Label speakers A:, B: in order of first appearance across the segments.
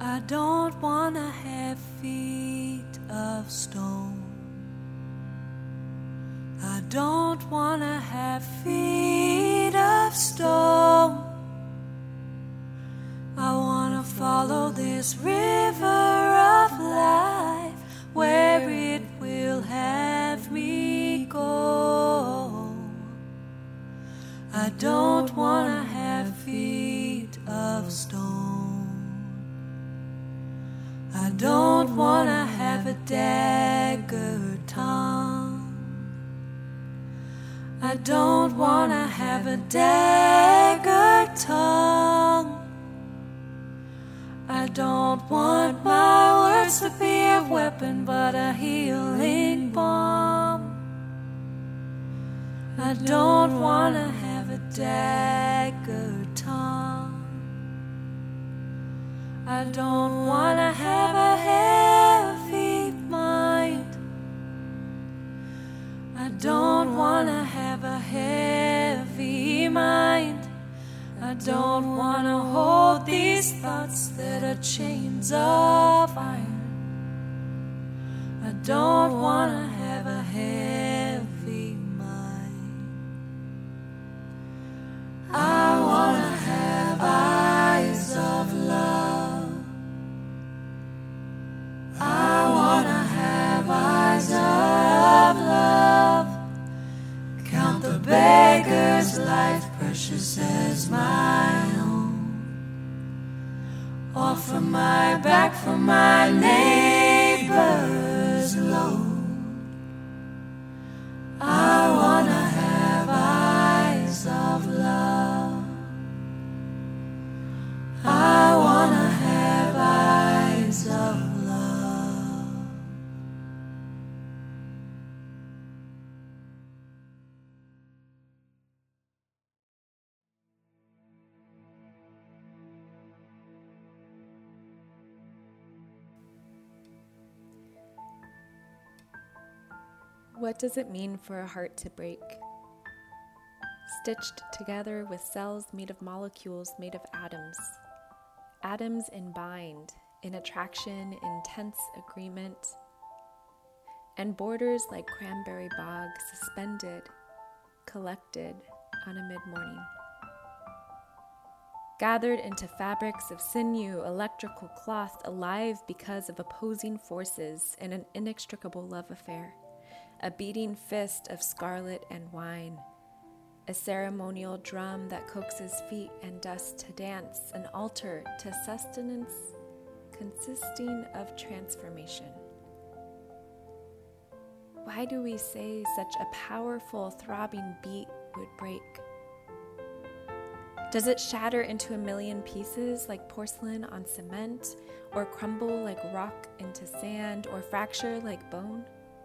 A: I don't wanna have feet of stone. I don't wanna have feet of stone. I wanna follow this river of life where it will have me go. I don't wanna have feet of stone. I don't wanna have a dagger tongue. I don't wanna have a dagger tongue. I don't want my words to be a weapon but a healing balm. I don't wanna have a dagger tongue. I don't wanna have a heavy mind. I don't wanna have a heavy mind. I don't wanna hold these thoughts that are chains of iron. I don't wanna have a heavy mind. I wanna have eyes of love. I wanna have eyes of love. Count the beggar's life precious as my own. Offer my back for my neighbor's load. I wanna have eyes of love. I wanna have eyes of love.
B: What does it mean for a heart to break? Stitched together with cells made of molecules made of atoms. Atoms in bind, in attraction, in tense agreement. And borders like cranberry bog suspended, collected on a mid-morning. Gathered into fabrics of sinew, electrical cloth, alive because of opposing forces in an inextricable love affair. A beating fist of scarlet and wine, a ceremonial drum that coaxes feet and dust to dance, an altar to sustenance consisting of transformation. Why do we say such a powerful, throbbing beat would break? Does it shatter into a million pieces like porcelain on cement, or crumble like rock into sand, or fracture like bone?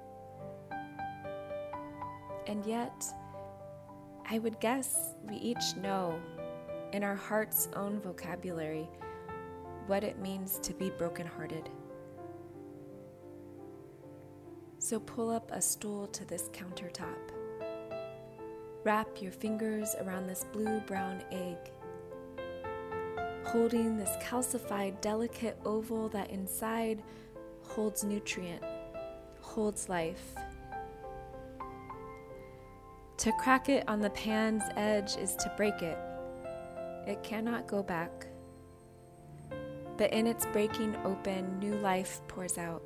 B: And yet, I would guess we each know, in our heart's own vocabulary, what it means to be brokenhearted. So pull up a stool to this countertop. Wrap your fingers around this blue-brown egg, holding this calcified, delicate oval that inside holds nutrient, holds life. To crack it on the pan's edge is to break it. It cannot go back. But in its breaking open, new life pours out.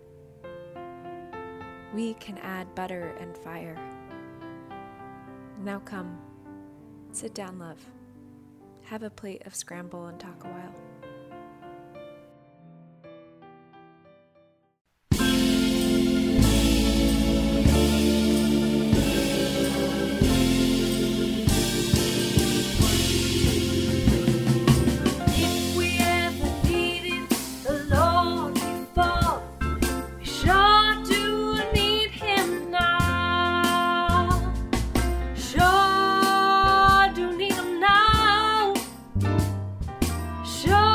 B: We can add butter and fire. Now come, sit down, love. Have a plate of scramble and talk a while.
A: Sure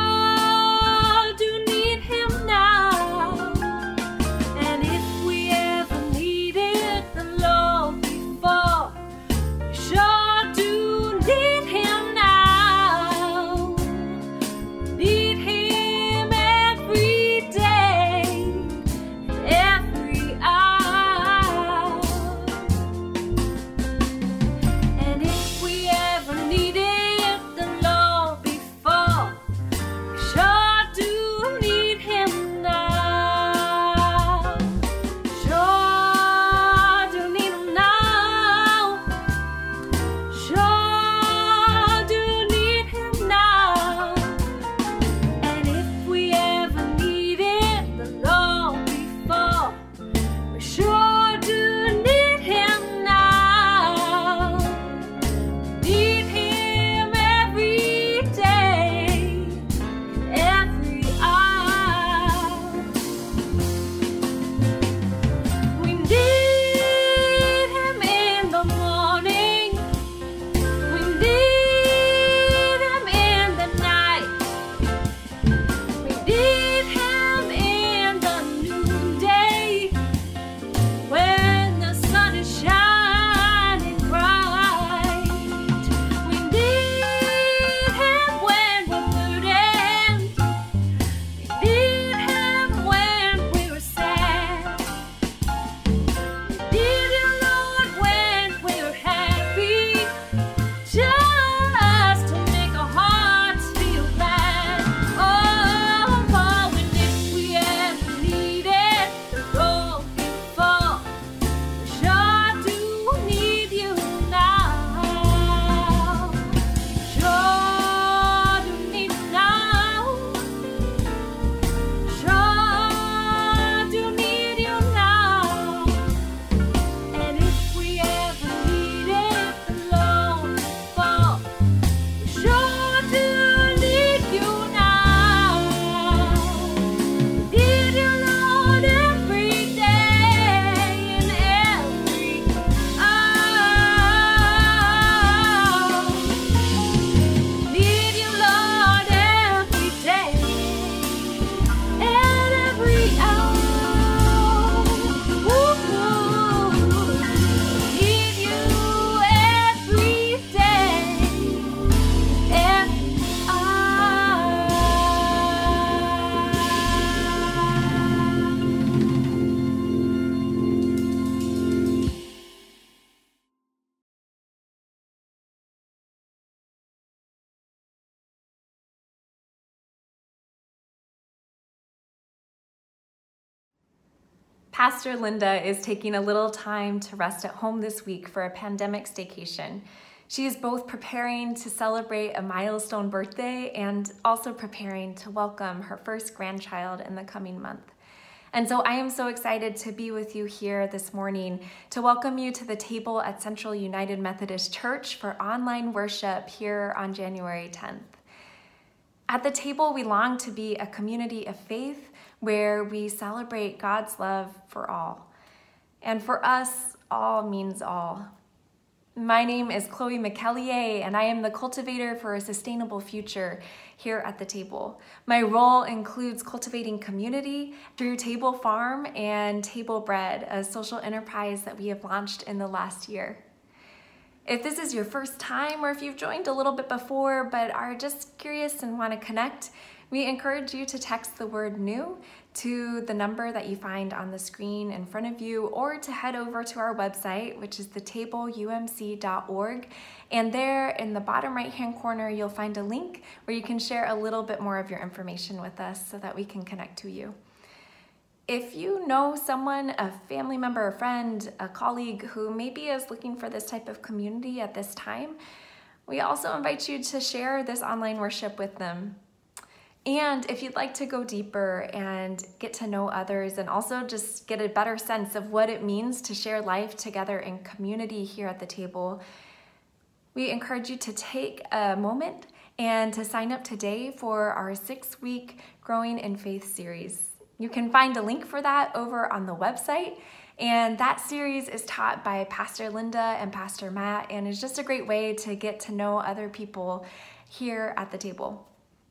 B: Pastor Linda is taking a little time to rest at home this week for a pandemic staycation. She is both preparing to celebrate a milestone birthday and also preparing to welcome her first grandchild in the coming month. And so I am so excited to be with you here this morning to welcome you to the table at Central United Methodist Church for online worship here on January 10th. At the table, we long to be a community of faith where we celebrate God's love for all. And for us, all means all. My name is Chloe McKellier, and I am the cultivator for a sustainable future here at the table. My role includes cultivating community through Table Farm and Table Bread, a social enterprise that we have launched in the last year. If this is your first time, or if you've joined a little bit before but are just curious and want to connect, we encourage you to text the word new to the number that you find on the screen in front of you, or to head over to our website, which is thetableumc.org. And there in the bottom right-hand corner, you'll find a link where you can share a little bit more of your information with us so that we can connect to you. If you know someone, a family member, a friend, a colleague who maybe is looking for this type of community at this time, we also invite you to share this online worship with them. And if you'd like to go deeper and get to know others and also just get a better sense of what it means to share life together in community here at the table, we encourage you to take a moment and to sign up today for our 6-week Growing in Faith series. You can find a link for that over on the website, and that series is taught by Pastor Linda and Pastor Matt, and is just a great way to get to know other people here at the table.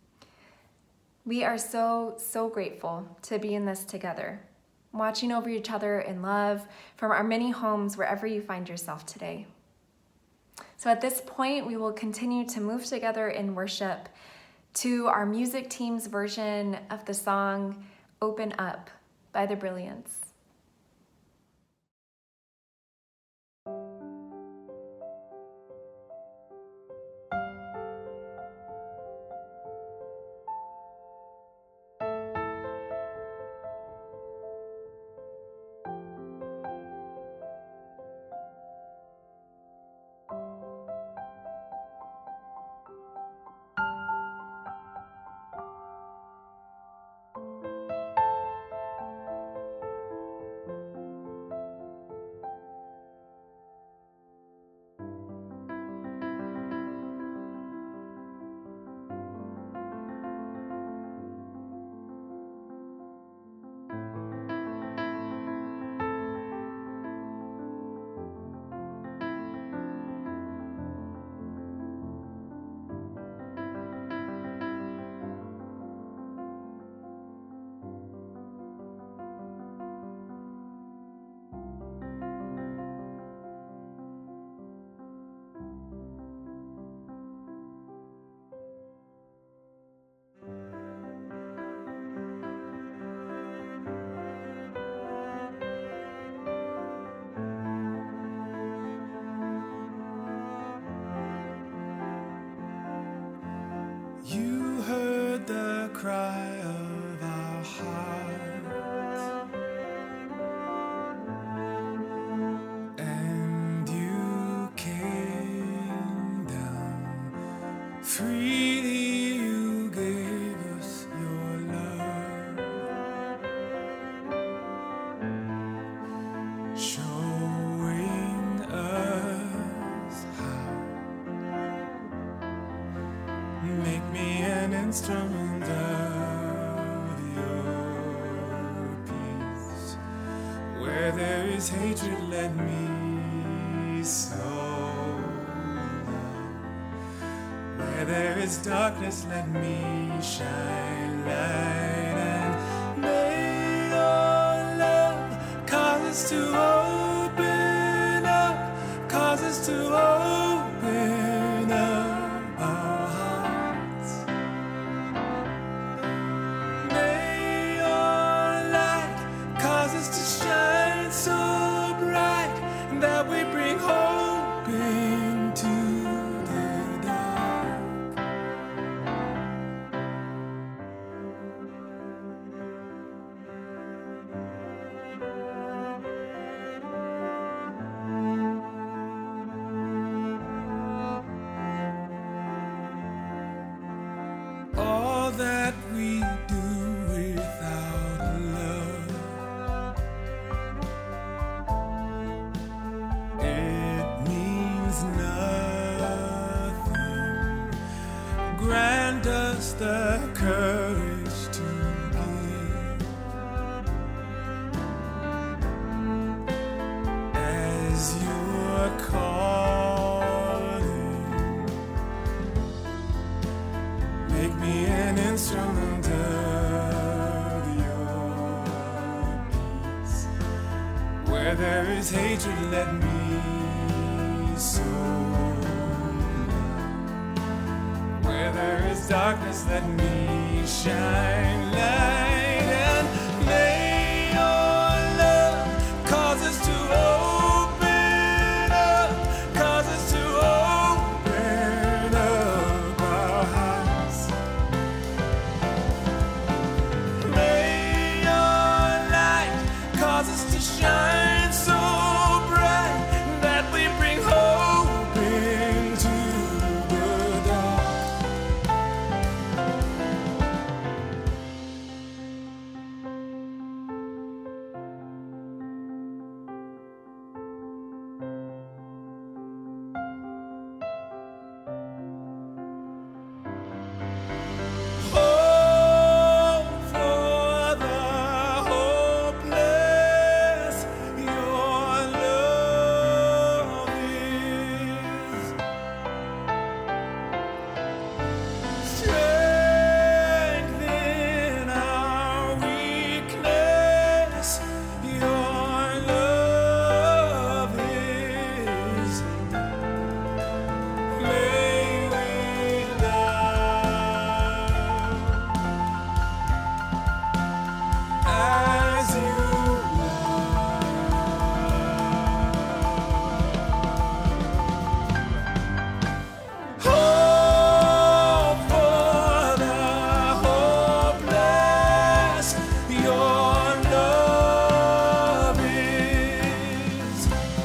B: We are so grateful to be in this together, watching over each other in love from our many homes wherever you find yourself today. So at this point, we will continue to move together in worship to our music team's version of the song Open Up by The Brilliants.
C: You heard the cry of our heart, and you came down. Freely you gave us your love, showing us how. Make me an instrument of your peace. Where there is hatred, let me sow love. Where there is darkness, let me shine light. And may your love cause us to open up, cause us to open up. That we bring hope into the dark. we do without love? It means nothing. Grant us the courage to give as you're calling. Make me an instrument of your peace. Where there is hatred, let me sow. Where there is darkness, let me shine light. And may your love cause us to open up, cause us to open up our hearts. May your light cause us to shine so bright that we bring hope into the dark. Hope for the hopeless, your love is. Strength in our weakness, your love is. May we love as you hope for the hopeless, your love is.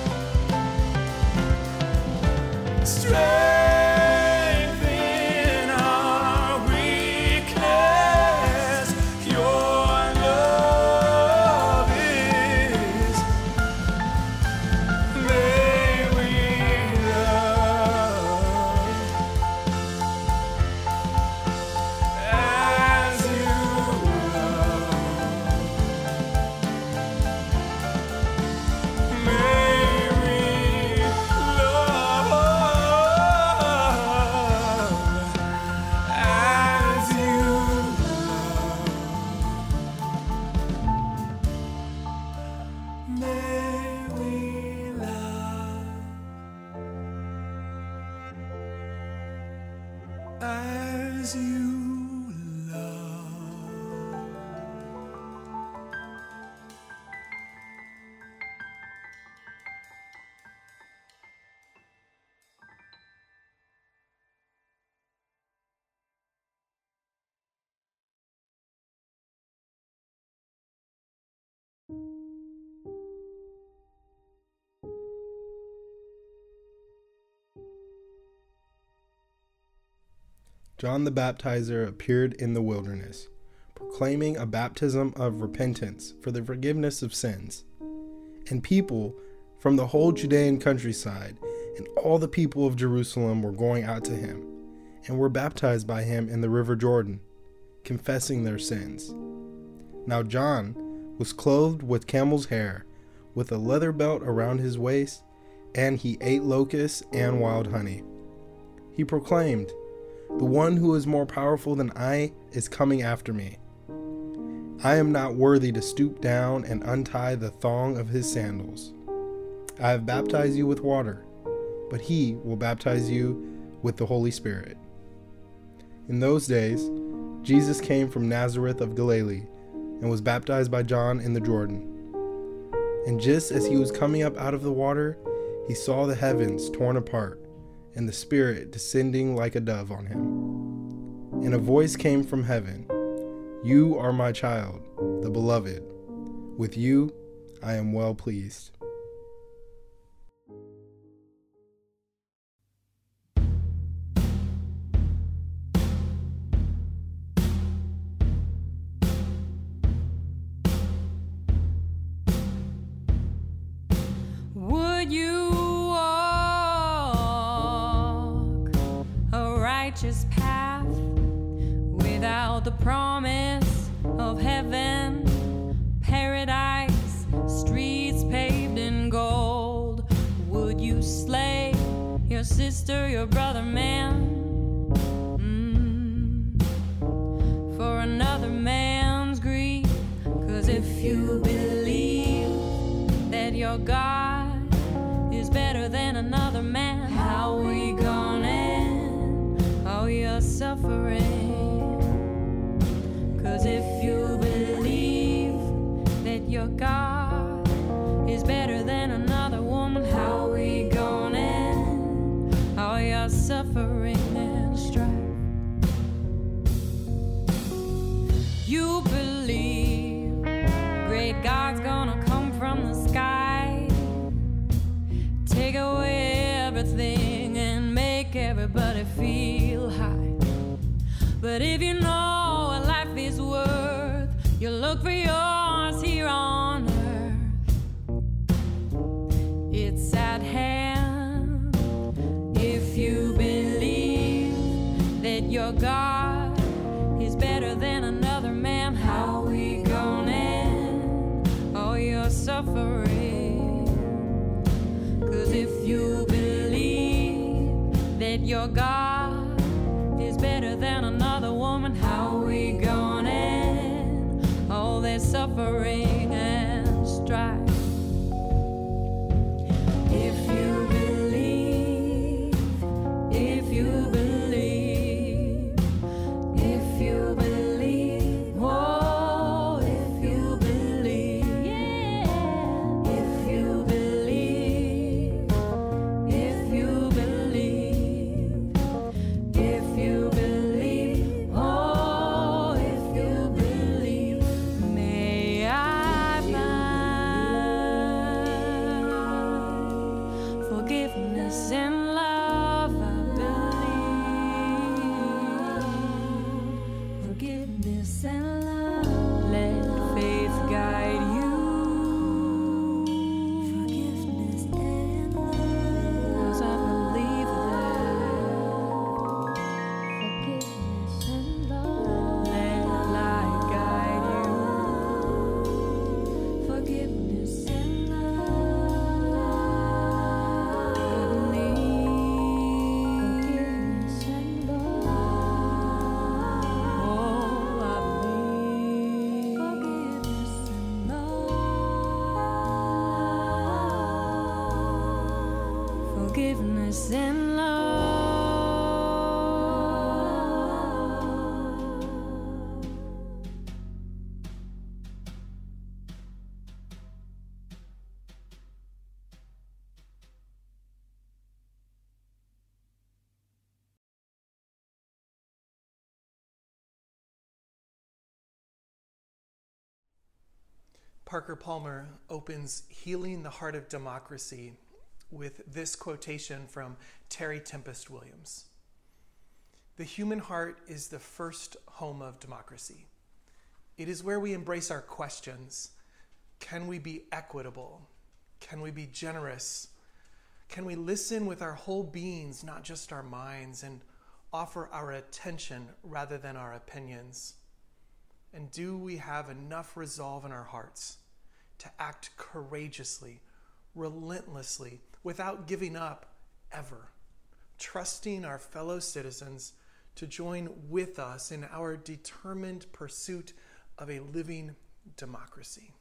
C: Strength in our weakness, your love is. May we love as you love. May we love as you love. May we love as you love.
D: John the Baptizer appeared in the wilderness, proclaiming a baptism of repentance for the forgiveness of sins. And people from the whole Judean countryside and all the people of Jerusalem were going out to him, and were baptized by him in the river Jordan, confessing their sins. Now John was clothed with camel's hair, with a leather belt around his waist, and he ate locusts and wild honey. He proclaimed, "The one who is more powerful than I is coming after me. I am not worthy to stoop down and untie the thong of his sandals. I have baptized you with water, but he will baptize you with the Holy Spirit." In those days, Jesus came from Nazareth of Galilee and was baptized by John in the Jordan. And just as he was coming up out of the water, he saw the heavens torn apart and the Spirit descending like a dove on him. And a voice came from heaven, "You are my child, the beloved. With you I am well pleased."
A: would you walk a righteous path without the promise of heaven, paradise, streets paved in gold? Would you slay your sister, your brother, man, for another man's greed? 'Cause if you believe that your God is better than another man, how we gonna end all your suffering? 'Cause if you believe that your God is better than another woman, how we gonna end all your suffering and strife? You believe great God's gonna come from the sky, take away everything and make everybody feel high. But if you know what life is worth, you look for yours here on earth. It's at hand. If you believe that your God is better than another man, how we gonna end all your suffering? 'Cause if you believe that your God is better than another woman, how we gonna end all their suffering and strife? If you believe, if you believe, if you believe, oh, if you believe, yeah. If you believe, if you believe, if you believe, oh, if you believe, may I find forgiveness and love. I believe forgiveness and love. Let faith guide you. Forgiveness and love. 'Cause I believe that. Forgiveness and love. Let light guide you. Forgiveness and love. I believe forgiveness and love. Oh, I believe forgiveness and love. Forgiveness and love.
E: Parker Palmer opens Healing the Heart of Democracy with this quotation from Terry Tempest Williams. The human heart is the first home of democracy. It is where we embrace our questions. Can we be equitable? Can we be generous? Can we listen with our whole beings, not just our minds, and offer our attention rather than our opinions? And do we have enough resolve in our hearts to act courageously, relentlessly, without giving up ever, trusting our fellow citizens to join with us in our determined pursuit of a living democracy?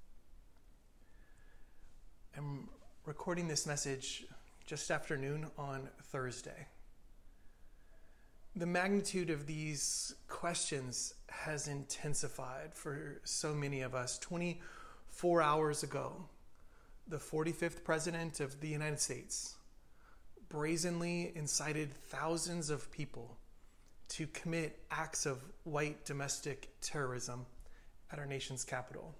E: I'm recording this message just after noon on Thursday. The magnitude of these questions has intensified for so many of us. 24 hours ago, the 45th President of the United States brazenly incited thousands of people to commit acts of white domestic terrorism at our nation's capital.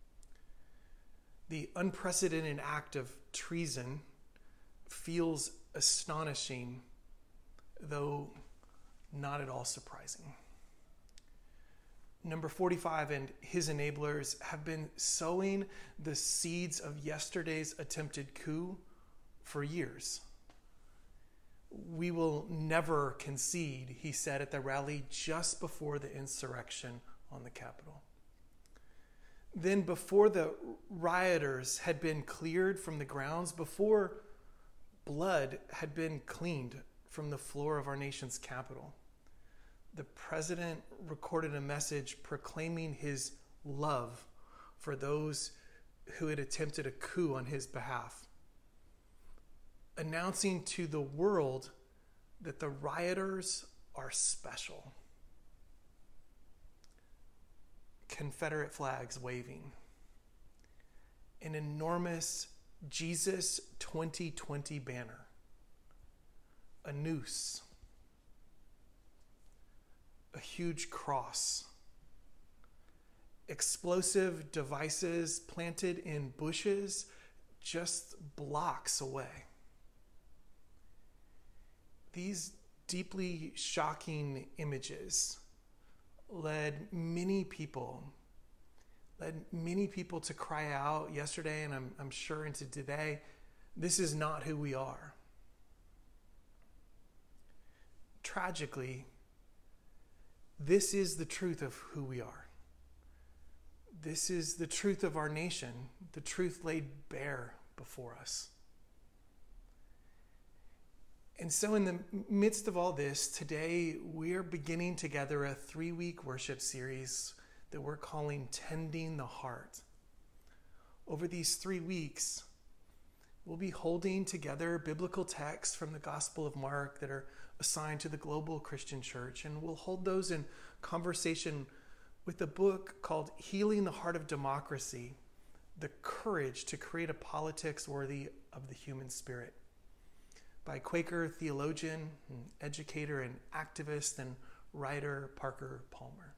E: The unprecedented act of treason feels astonishing, though not at all surprising. Number 45 and his enablers have been sowing the seeds of yesterday's attempted coup for years. We will never concede, he said at the rally just before the insurrection on the Capitol. Then, before the rioters had been cleared from the grounds, before blood had been cleaned from the floor of our nation's capital, the president recorded a message proclaiming his love for those who had attempted a coup on his behalf, announcing to the world that the rioters are special. Confederate flags waving, an enormous Jesus 2020 banner, a noose, a huge cross, explosive devices planted in bushes just blocks away. These deeply shocking images led many people to cry out yesterday, and I'm sure into today, this is not who we are. Tragically, this is the truth of who we are. This is the truth of our nation, the truth laid bare before us. And so in the midst of all this, today we're beginning together a 3-week worship series that we're calling Tending the Heart. Over these 3 weeks, we'll be holding together biblical texts from the Gospel of Mark that are assigned to the global Christian church, and we'll hold those in conversation with a book called Healing the Heart of Democracy, The Courage to Create a Politics Worthy of the Human Spirit, by Quaker theologian, educator, and activist and writer Parker Palmer.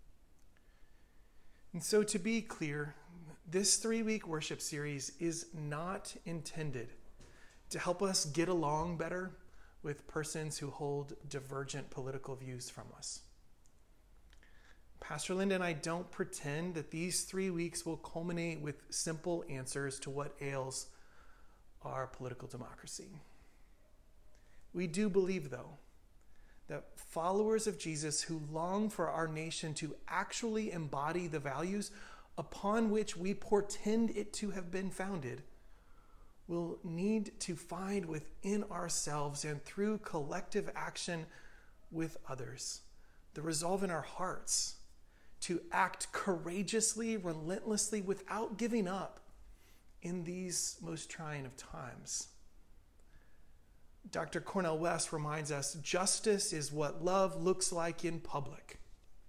E: And so, to be clear, this 3-week worship series is not intended to help us get along better with persons who hold divergent political views from us. Pastor Linda and I don't pretend that these 3 weeks will culminate with simple answers to what ails our political democracy. We do believe, though, that followers of Jesus who long for our nation to actually embody the values upon which we portend it to have been founded will need to find within ourselves and through collective action with others the resolve in our hearts to act courageously, relentlessly, without giving up in these most trying of times. Dr. Cornel West reminds us, justice is what love looks like in public.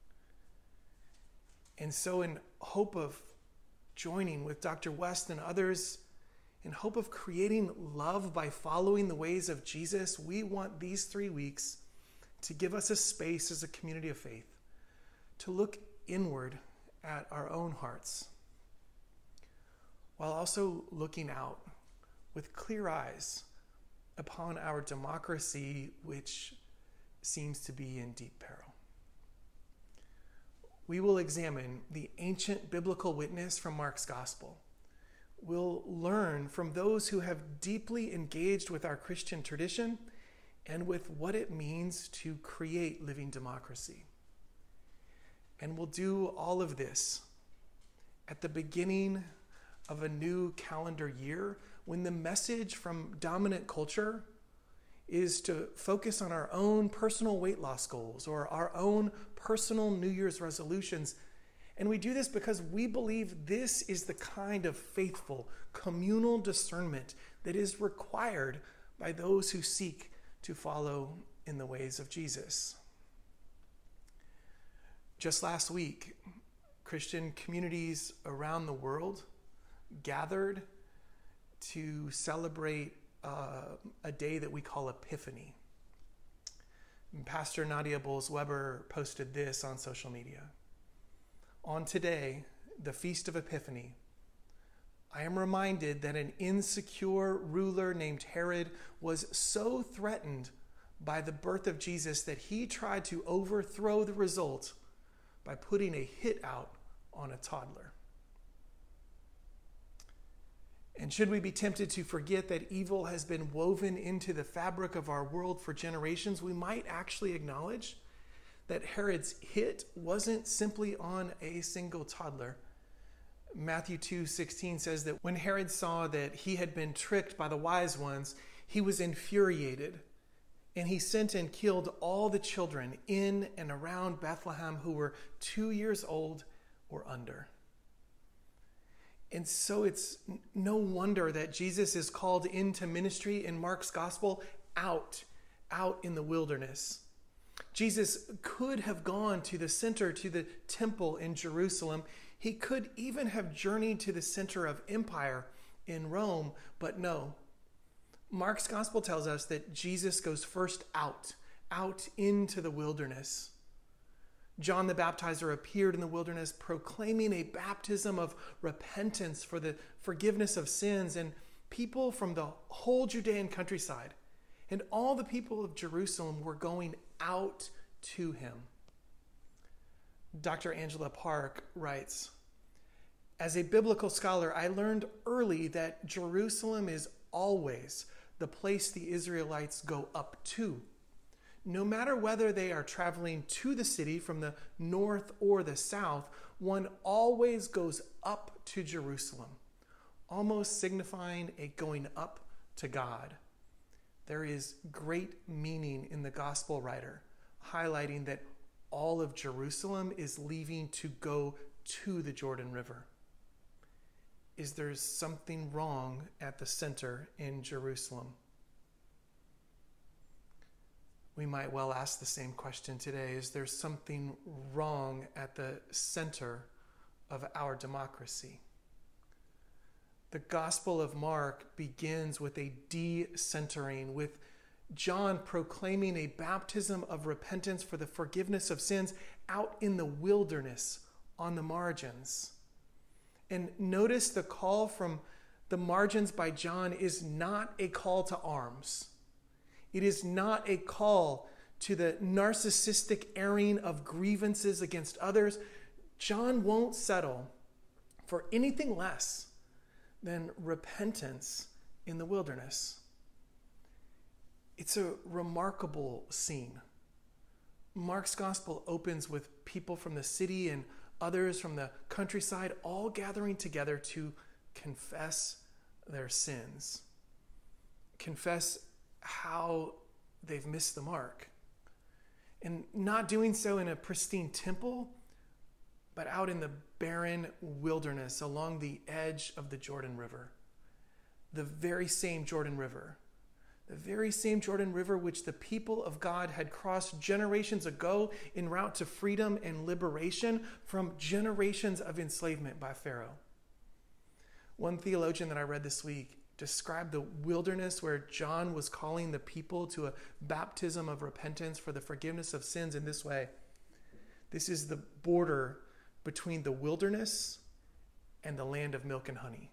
E: And so in hope of joining with Dr. West and others, in hope of creating love by following the ways of Jesus, we want these 3 weeks to give us a space as a community of faith to look inward at our own hearts, while also looking out with clear eyes upon our democracy, which seems to be in deep peril. We will examine the ancient biblical witness from Mark's gospel. We'll learn from those who have deeply engaged with our Christian tradition and with what it means to create living democracy. And we'll do all of this at the beginning of a new calendar year, when the message from dominant culture is to focus on our own personal weight loss goals or our own personal New Year's resolutions. And we do this because we believe this is the kind of faithful communal discernment that is required by those who seek to follow in the ways of Jesus. Just last week, Christian communities around the world gathered to celebrate a day that we call Epiphany. And Pastor Nadia Bowles-Weber posted this on social media. On today, the Feast of Epiphany, I am reminded that an insecure ruler named Herod was so threatened by the birth of Jesus that he tried to overthrow the result by putting a hit out on a toddler. And should we be tempted to forget that evil has been woven into the fabric of our world for generations, we might actually acknowledge that Herod's hit wasn't simply on a single toddler. Matthew 2:16 says that when Herod saw that he had been tricked by the wise ones, he was infuriated, and he sent and killed all the children in and around Bethlehem who were 2 years old or under. And so it's no wonder that Jesus is called into ministry in Mark's gospel out in the wilderness. Jesus could have gone to the center, to the temple in Jerusalem. He could even have journeyed to the center of empire in Rome, but no. Mark's gospel tells us that Jesus goes first out into the wilderness. John the Baptizer appeared in the wilderness proclaiming a baptism of repentance for the forgiveness of sins, and people from the whole Judean countryside and all the people of Jerusalem were going out to him. Dr. Angela Park writes, "As a biblical scholar, I learned early that Jerusalem is always the place the Israelites go up to. No matter whether they are traveling to the city from the north or the south, one always goes up to Jerusalem, almost signifying a going up to God." There is great meaning in the gospel writer, highlighting that all of Jerusalem is leaving to go to the Jordan River. Is there something wrong at the center in Jerusalem? We might well ask the same question today. Is there something wrong at the center of our democracy? The Gospel of Mark begins with a de-centering, with John proclaiming a baptism of repentance for the forgiveness of sins out in the wilderness on the margins. And notice the call from the margins by John is not a call to arms. It is not a call to the narcissistic airing of grievances against others. John won't settle for anything less than repentance in the wilderness. It's a remarkable scene. Mark's gospel opens with people from the city and others from the countryside all gathering together to confess their sins, confess how they've missed the mark, and not doing so in a pristine temple, but out in the barren wilderness along the edge of the Jordan River. The very same Jordan River which the people of God had crossed generations ago en route to freedom and liberation from generations of enslavement by Pharaoh. One theologian that I read this week described the wilderness where John was calling the people to a baptism of repentance for the forgiveness of sins in this way. This is the border between the wilderness and the land of milk and honey.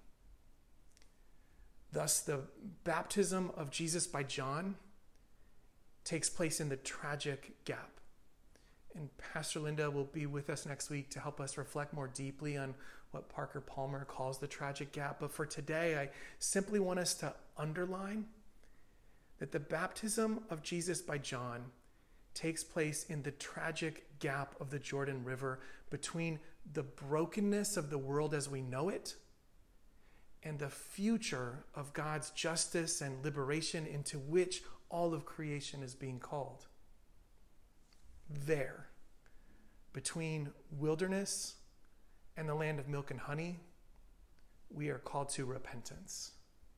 E: Thus, the baptism of Jesus by John takes place in the tragic gap. And Pastor Linda will be with us next week to help us reflect more deeply on what Parker Palmer calls the tragic gap. But for today, I simply want us to underline that the baptism of Jesus by John takes place in the tragic gap of the Jordan River between the brokenness of the world as we know it and the future of God's justice and liberation into which all of creation is being called. There, between wilderness and the land of milk and honey, we are called to repentance.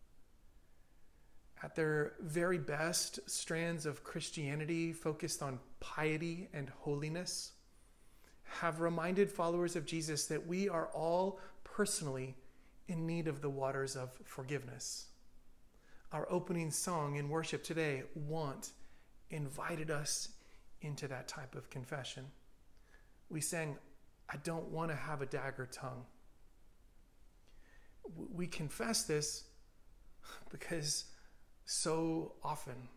E: At their very best, strands of Christianity focused on piety and holiness have reminded followers of Jesus that we are all personally in need of the waters of forgiveness. Our opening song in worship today, "Want," invited us into that type of confession. We sang, "I don't want to have a dagger tongue." We confess this because so often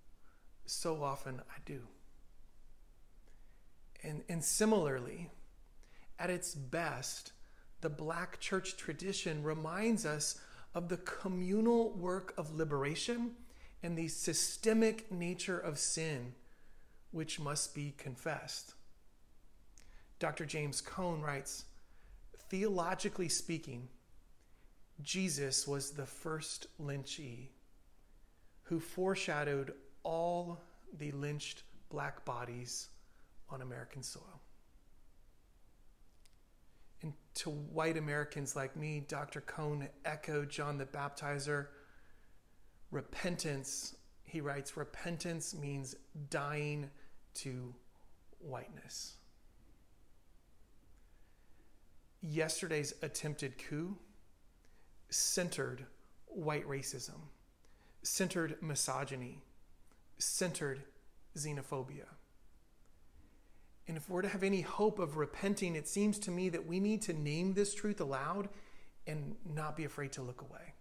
E: I do. And similarly, at its best, the Black church tradition reminds us of the communal work of liberation and the systemic nature of sin, which must be confessed. Dr. James Cone writes, theologically speaking, Jesus was the first lynchee who foreshadowed all the lynched black bodies on American soil. And to white Americans like me, Dr. Cone echoed John the Baptizer. Repentance, he writes, repentance means dying to whiteness. Yesterday's attempted coup centered white racism, centered misogyny, centered xenophobia. And if we're to have any hope of repenting, it seems to me that we need to name this truth aloud and not be afraid to look away.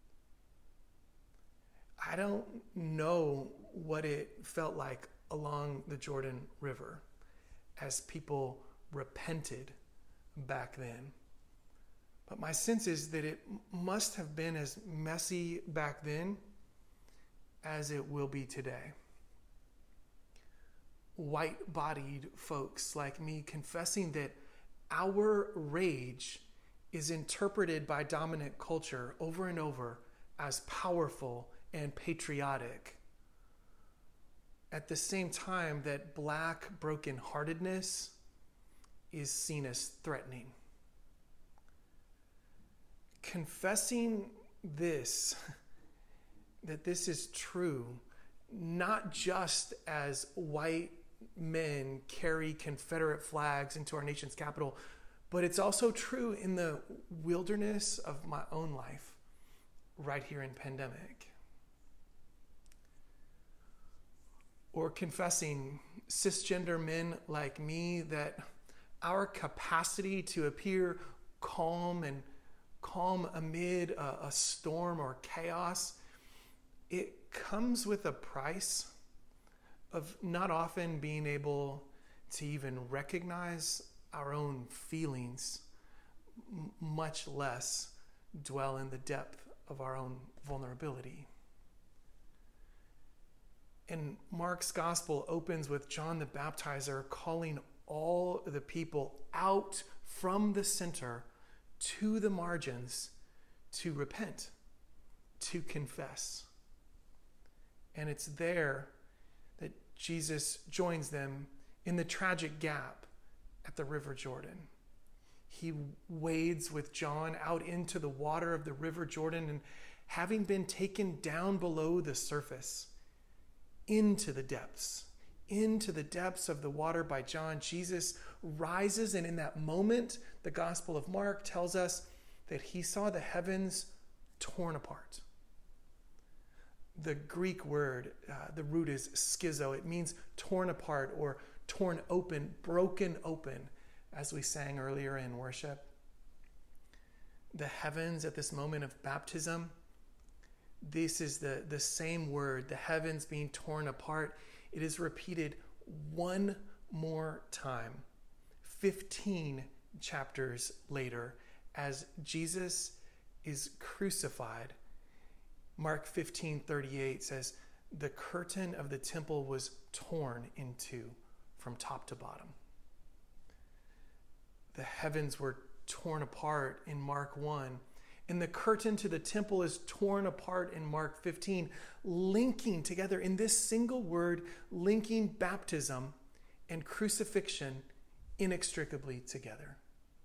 E: I don't know what it felt like along the Jordan River as people repented back then. But my sense is that it must have been as messy back then as it will be today. White-bodied folks like me confessing that our rage is interpreted by dominant culture over and over as powerful and patriotic. At the same time that black brokenheartedness is seen as threatening. Confessing this, that this is true, not just as white men carry Confederate flags into our nation's capital, but it's also true in the wilderness of my own life right here in Pandemic. Or confessing, cisgender men like me, that our capacity to appear calm amid a storm or chaos, it comes with a price of not often being able to even recognize our own feelings, much less dwell in the depth of our own vulnerability. And Mark's gospel opens with John the Baptizer calling all the people out from the center to the margins to repent, to confess. And it's there that Jesus joins them in the tragic gap at the River Jordan. He wades with John out into the water of the River Jordan, and having been taken down below the surface, into the depths of the water by John, Jesus rises, and in that moment, the Gospel of Mark tells us that he saw the heavens torn apart. The Greek word, the root is schizo. It means torn apart or torn open, broken open, as we sang earlier in worship. The heavens at this moment of baptism, this is the same word, the heavens being torn apart. It is repeated one more time, 15 chapters later, as Jesus is crucified. Mark 15:38 says, the curtain of the temple was torn in two from top to bottom. The heavens were torn apart in Mark 1. And the curtain to the temple is torn apart in Mark 15, linking together in this single word, linking baptism and crucifixion inextricably together.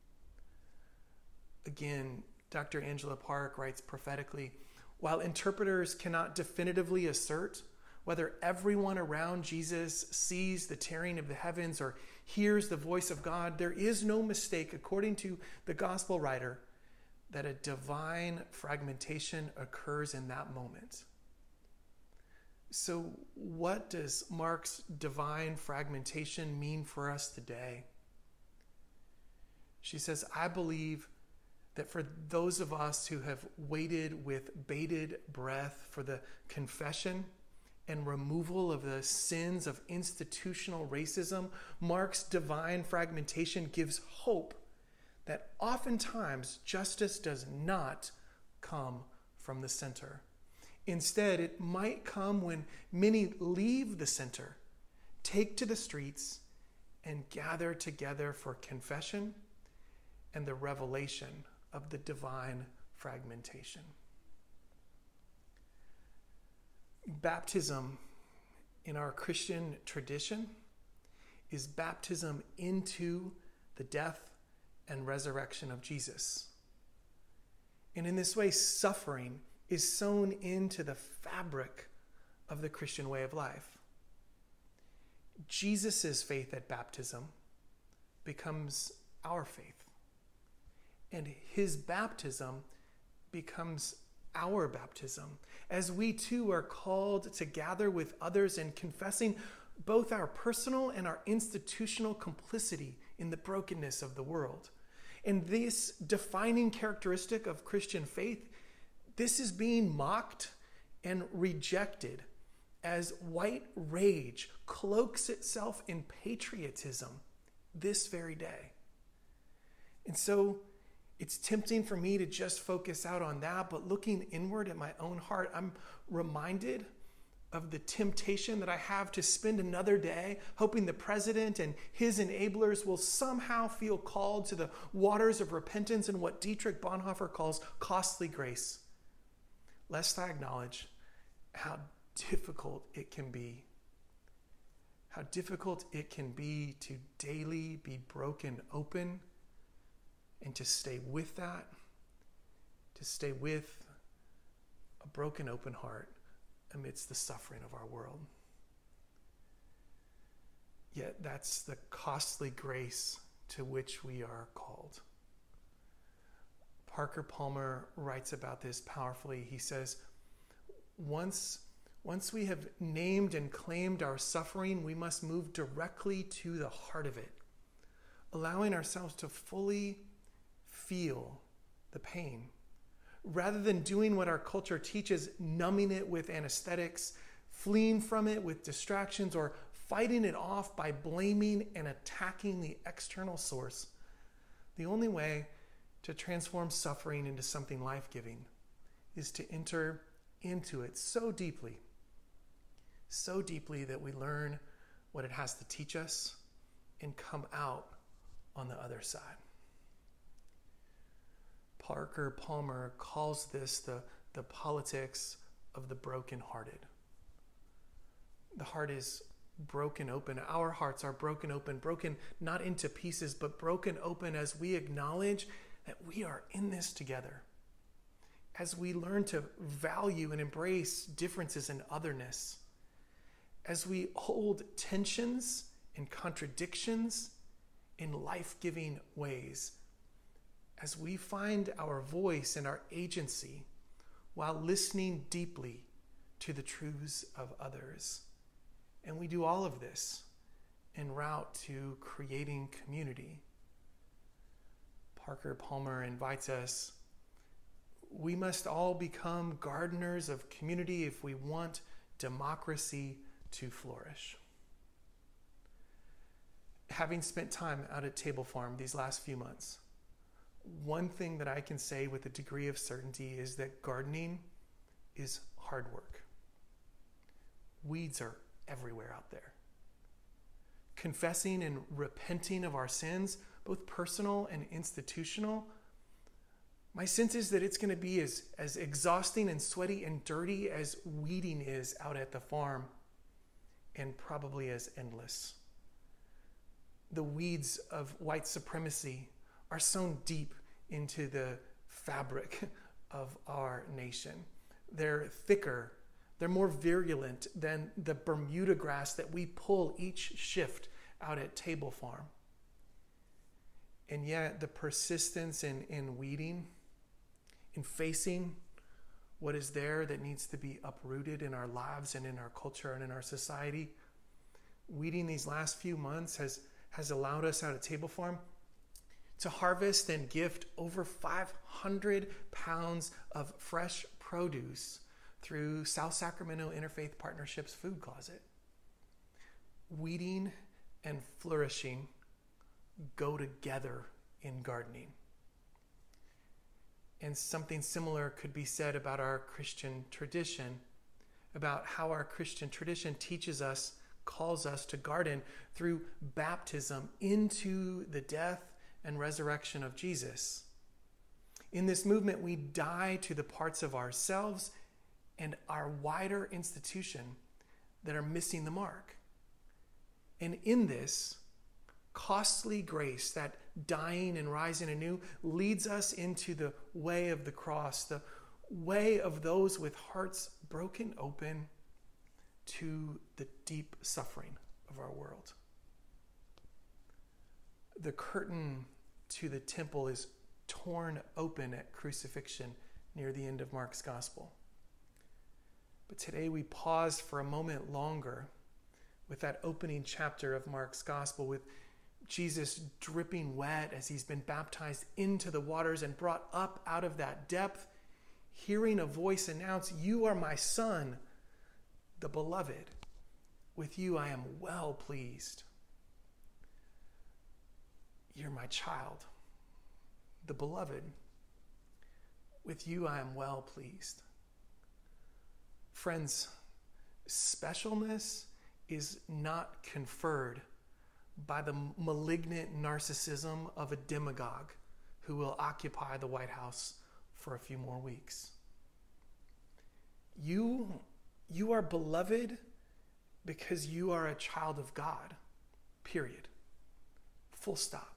E: Again, Dr. Angela Park writes prophetically, while interpreters cannot definitively assert whether everyone around Jesus sees the tearing of the heavens or hears the voice of God, there is no mistake, according to the gospel writer, that a divine fragmentation occurs in that moment. So what does Mark's divine fragmentation mean for us today? She says, I believe that for those of us who have waited with bated breath for the confession and removal of the sins of institutional racism, Mark's divine fragmentation gives hope that oftentimes justice does not come from the center. Instead, it might come when many leave the center, take to the streets, and gather together for confession and the revelation of the divine fragmentation. Baptism in our Christian tradition is baptism into the death and resurrection of Jesus. And in this way, suffering is sewn into the fabric of the Christian way of life. Jesus' faith at baptism becomes our faith, and his baptism becomes our baptism, as we too are called to gather with others in confessing both our personal and our institutional complicity in the brokenness of the world. And this defining characteristic of Christian faith, this is being mocked and rejected as white rage cloaks itself in patriotism this very day. And so it's tempting for me to just focus out on that, but looking inward at my own heart, I'm reminded of the temptation that I have to spend another day hoping the president and his enablers will somehow feel called to the waters of repentance and what Dietrich Bonhoeffer calls costly grace, lest I acknowledge how difficult it can be. How difficult it can be to daily be broken open and to stay with that, to stay with a broken open heart amidst the suffering of our world. Yet that's the costly grace to which we are called. Parker Palmer writes about this powerfully. He says, once we have named and claimed our suffering, we must move directly to the heart of it, allowing ourselves to fully feel the pain, rather than doing what our culture teaches, numbing it with anesthetics, fleeing from it with distractions, or fighting it off by blaming and attacking the external source. The only way to transform suffering into something life-giving is to enter into it so deeply that we learn what it has to teach us and come out on the other side. Parker Palmer calls this the politics of the brokenhearted. The heart is broken open. Our hearts are broken open, broken not into pieces, but broken open as we acknowledge that we are in this together. As we learn to value and embrace differences and otherness. As we hold tensions and contradictions in life-giving ways. As we find our voice and our agency while listening deeply to the truths of others. And we do all of this en route to creating community. Parker Palmer invites us, we must all become gardeners of community if we want democracy to flourish. Having spent time out at Table Farm these last few months, one thing that I can say with a degree of certainty is that gardening is hard work. Weeds are everywhere out there. Confessing and repenting of our sins, both personal and institutional, my sense is that it's going to be as exhausting and sweaty and dirty as weeding is out at the farm, and probably as endless. The weeds of white supremacy are sown deep into the fabric of our nation. They're thicker, they're more virulent than the Bermuda grass that we pull each shift out at Table Farm. And yet the persistence in weeding, in facing what is there that needs to be uprooted in our lives and in our culture and in our society, weeding these last few months has allowed us out at Table Farm to harvest and gift over 500 pounds of fresh produce through South Sacramento Interfaith Partnership's Food Closet. Weeding and flourishing go together in gardening. And something similar could be said about our Christian tradition, about how our Christian tradition teaches us, calls us to garden through baptism into the death and resurrection of Jesus. In this movement, we die to the parts of ourselves and our wider institution that are missing the mark. And in this, costly grace, that dying and rising anew, leads us into the way of the cross, the way of those with hearts broken open to the deep suffering of our world. The curtain to the temple is torn open at crucifixion near the end of Mark's gospel. But today we pause for a moment longer with that opening chapter of Mark's gospel, with Jesus dripping wet as he's been baptized into the waters and brought up out of that depth, hearing a voice announce, "You are my son, the beloved. With you I am well pleased." You're my child, the beloved. With you I am well pleased. Friends, specialness is not conferred by the malignant narcissism of a demagogue who will occupy the White House for a few more weeks. You are beloved because you are a child of God, period. Full stop.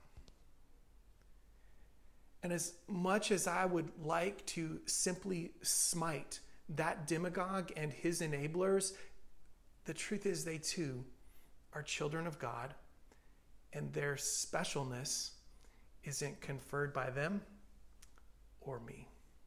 E: And as much as I would like to simply smite that demagogue and his enablers, the truth is they too are children of God, and their specialness isn't conferred by them or me.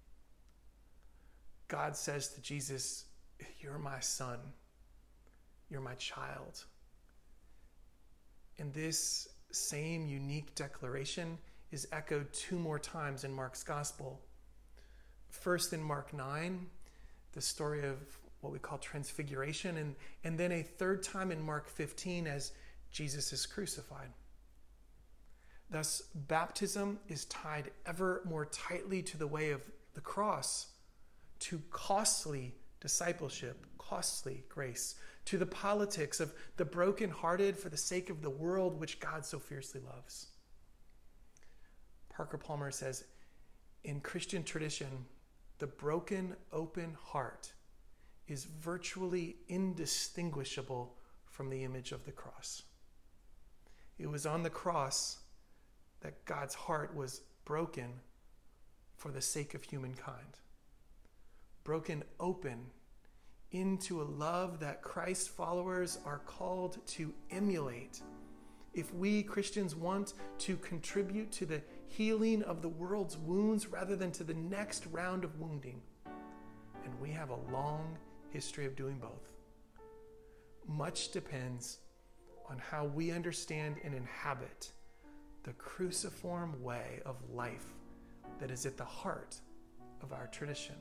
E: God says to Jesus, "You're my son. You're my child." And this same unique declaration is echoed 2 more times in Mark's gospel. First in Mark 9, the story of what we call transfiguration, and then a 3rd time in Mark 15 as Jesus is crucified. Thus, baptism is tied ever more tightly to the way of the cross, to costly discipleship, costly grace, to the politics of the brokenhearted for the sake of the world which God so fiercely loves. Parker Palmer says, in Christian tradition, the broken, open heart is virtually indistinguishable from the image of the cross. It was on the cross that God's heart was broken for the sake of humankind. Broken open into a love that Christ followers are called to emulate if we Christians want to contribute to the healing of the world's wounds rather than to the next round of wounding. And we have a long history of doing both. Much depends on how we understand and inhabit the cruciform way of life that is at the heart of our tradition.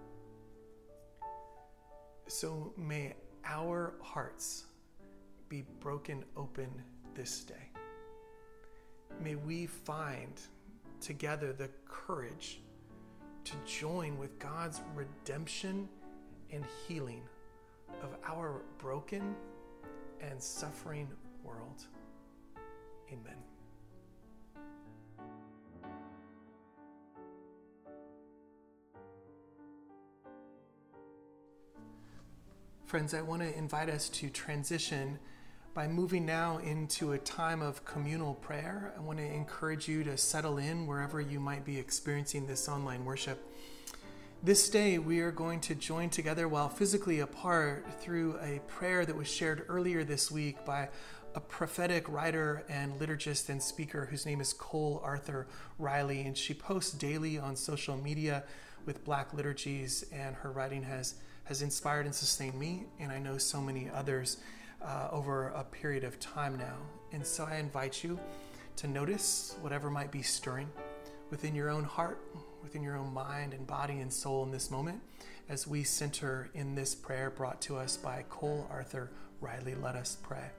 E: So may our hearts be broken open this day. May we find together the courage to join with God's redemption and healing of our broken and suffering world. Amen. Friends, I want to invite us to transition by moving now into a time of communal prayer. I want to encourage you to settle in wherever you might be experiencing this online worship. This day, we are going to join together while physically apart through a prayer that was shared earlier this week by a prophetic writer and liturgist and speaker whose name is Cole Arthur Riley, and she posts daily on social media with Black liturgies, and her writing has inspired and sustained me, and I know so many others over a period of time now. And so I invite you to notice whatever might be stirring within your own heart, within your own mind and body and soul in this moment as we center in this prayer brought to us by Cole Arthur Riley. Let us pray.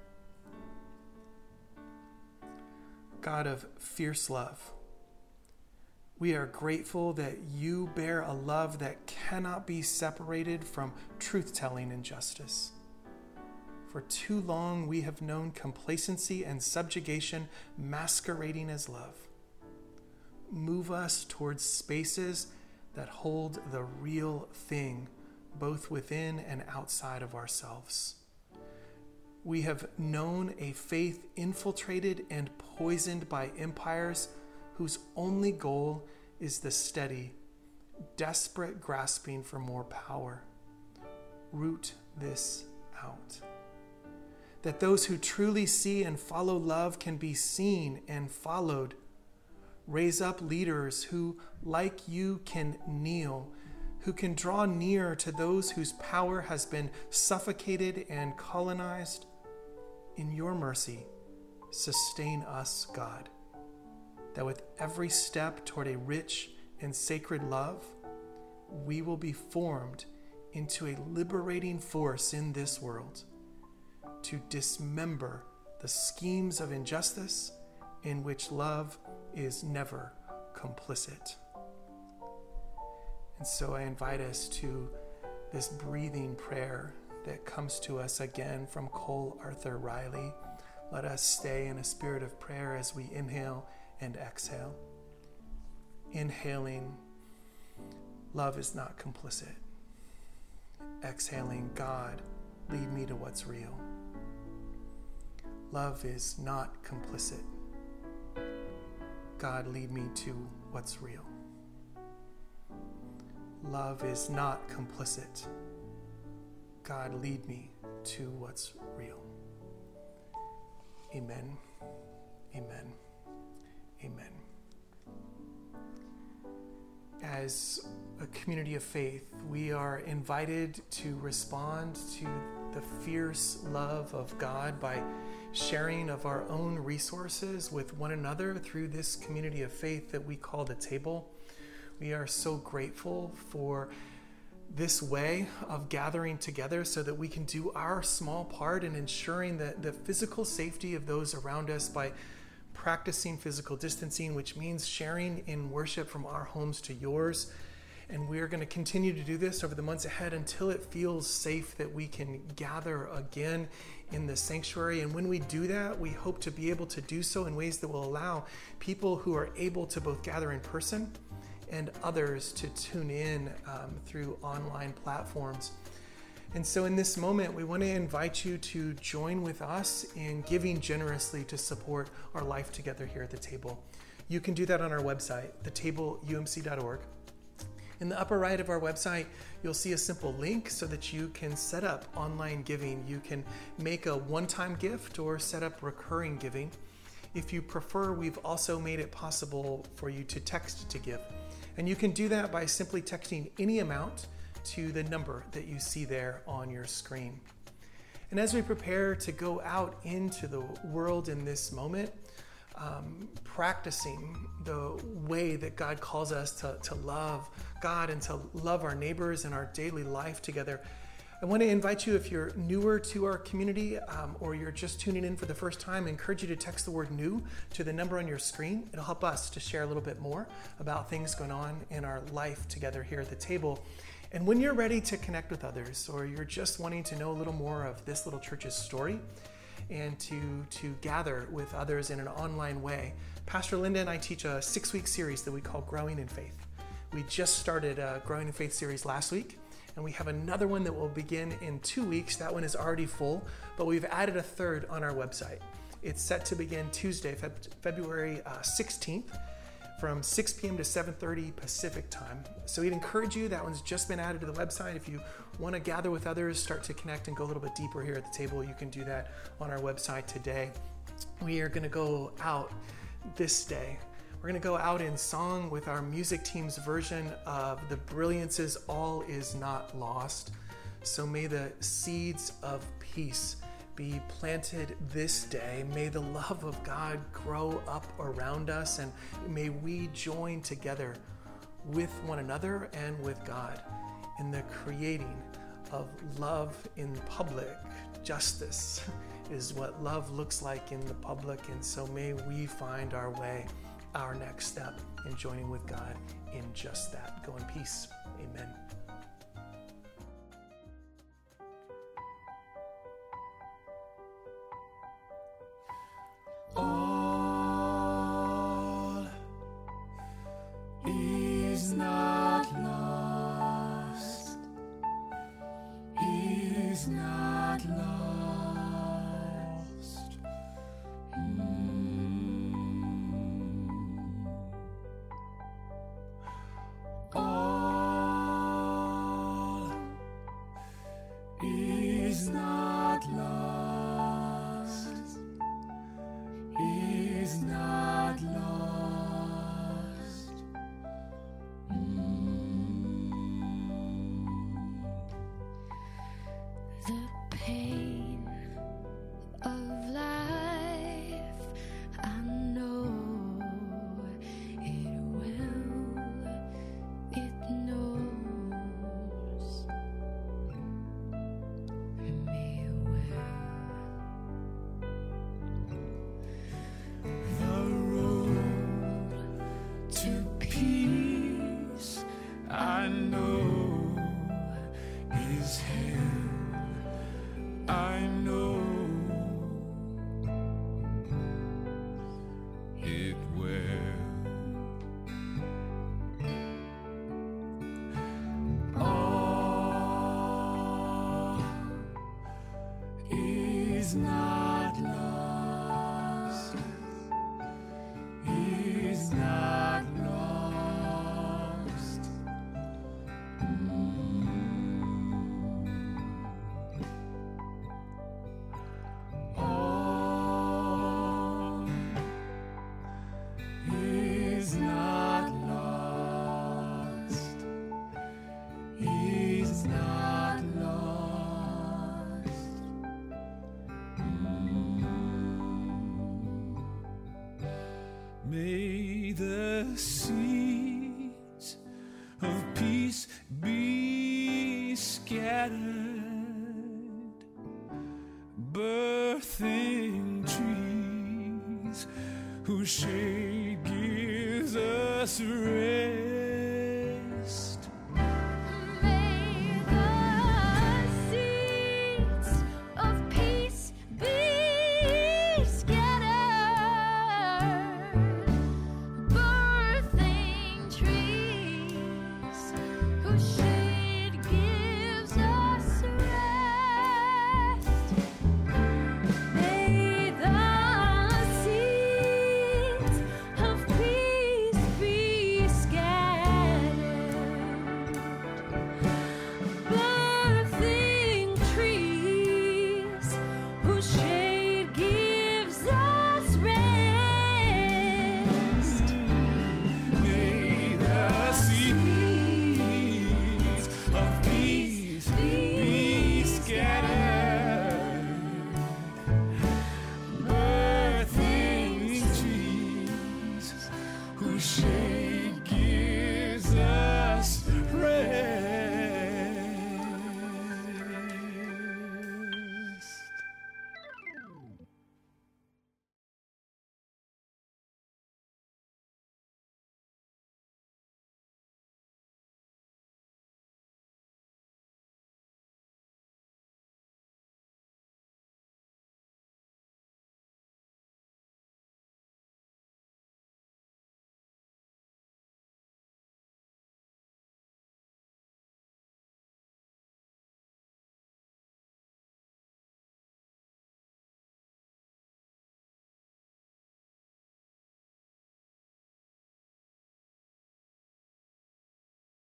E: God of fierce love, We are grateful that you bear a love that cannot be separated from truth-telling and justice. For too long, we have known complacency and subjugation masquerading as love. Move us towards spaces that hold the real thing, both within and outside of ourselves. We have known a faith infiltrated and poisoned by empires whose only goal is the steady, desperate grasping for more power. Root this out. That those who truly see and follow love can be seen and followed. Raise up leaders who, like you, can kneel, who can draw near to those whose power has been suffocated and colonized. In your mercy, sustain us, God, that with every step toward a rich and sacred love, we will be formed into a liberating force in this world to dismember the schemes of injustice in which love is never complicit. And so I invite us to this breathing prayer that comes to us again from Cole Arthur Riley. Let us stay in a spirit of prayer as we inhale and exhale. Inhaling, love is not complicit. Exhaling, God, lead me to what's real. Love is not complicit. God, lead me to what's real. Love is not complicit. God, lead me to what's real. Amen. Amen. Amen. As a community of faith, we are invited to respond to the fierce love of God by sharing of our own resources with one another through this community of faith that we call the table. We are so grateful for this way of gathering together so that we can do our small part in ensuring that the physical safety of those around us by practicing physical distancing, which means sharing in worship from our homes to yours. And we are going to continue to do this over the months ahead until it feels safe that we can gather again in the sanctuary. And when we do that, we hope to be able to do so in ways that will allow people who are able to both gather in person and others to tune in through online platforms. And so in this moment, we want to invite you to join with us in giving generously to support our life together here at the table. You can do that on our website, thetableumc.org. In the upper right of our website, you'll see a simple link so that you can set up online giving. You can make a one-time gift or set up recurring giving. If you prefer, we've also made it possible for you to text to give. And you can do that by simply texting any amount to the number that you see there on your screen. And as we prepare to go out into the world in this moment, practicing the way that God calls us to love God and to love our neighbors in our daily life together, I want to invite you, if you're newer to our community or you're just tuning in for the first time, I encourage you to text the word new to the number on your screen. It'll help us to share a little bit more about things going on in our life together here at the table. And when you're ready to connect with others, or you're just wanting to know a little more of this little church's story and to gather with others in an online way, Pastor Linda and I teach a 6-week series that we call Growing in Faith. We just started a Growing in Faith series last week, and we have another one that will begin in 2 weeks. That one is already full, but we've added a third on our website. It's set to begin Tuesday, February 16th from 6 p.m. to 7:30 Pacific time. So we'd encourage you, that one's just been added to the website. If you want to gather with others, start to connect and go a little bit deeper here at the table, you can do that on our website today. We are going to go out this day. We're going to go out in song with our music team's version of The Brilliance's All Is Not Lost. So may the seeds of peace be planted this day. May the love of God grow up around us, and may we join together with one another and with God in the creating of love in public. Justice is what love looks like in the public, and so may we find our way our next step in joining with God in just that. Go in peace. Amen.
C: All is not lost, is not lost. All is not lost, is not lost.
A: The pain of life, I know it will, it knows me well.
C: The road to peace, I know, is hell. I know it will. All is not lost, is not lost. All is not lost, is not lost. May the seeds of peace be scattered, birthing trees whose shade gives us rest.
A: May the seeds of peace be scattered, birthing trees whose shade gives us rest. May the seeds of peace be scattered, birthing trees whose shade gives us rest.
C: May the seeds of peace be scattered, birthing trees whose shade